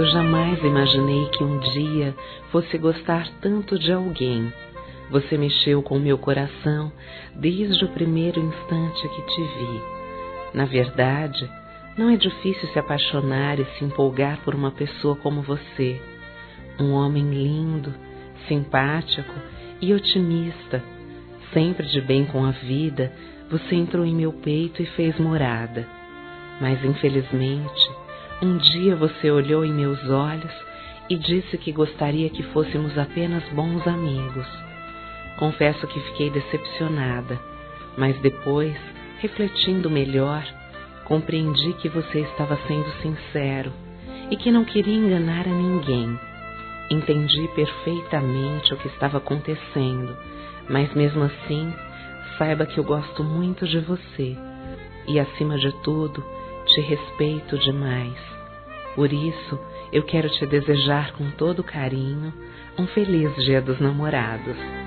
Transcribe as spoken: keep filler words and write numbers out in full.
Eu jamais imaginei que um dia fosse gostar tanto de alguém. Você mexeu com meu coração desde o primeiro instante que te vi. Na verdade, não é difícil se apaixonar e se empolgar por uma pessoa como você. Um homem lindo, simpático e otimista, sempre de bem com a vida, você entrou em meu peito e fez morada. Mas, infelizmente, um dia você olhou em meus olhos e disse que gostaria que fôssemos apenas bons amigos. Confesso que fiquei decepcionada, mas depois, refletindo melhor, compreendi que você estava sendo sincero e que não queria enganar a ninguém. Entendi perfeitamente o que estava acontecendo, mas mesmo assim, saiba que eu gosto muito de você e, acima de tudo, te respeito demais. Por isso, eu quero te desejar com todo carinho um feliz Dia dos Namorados.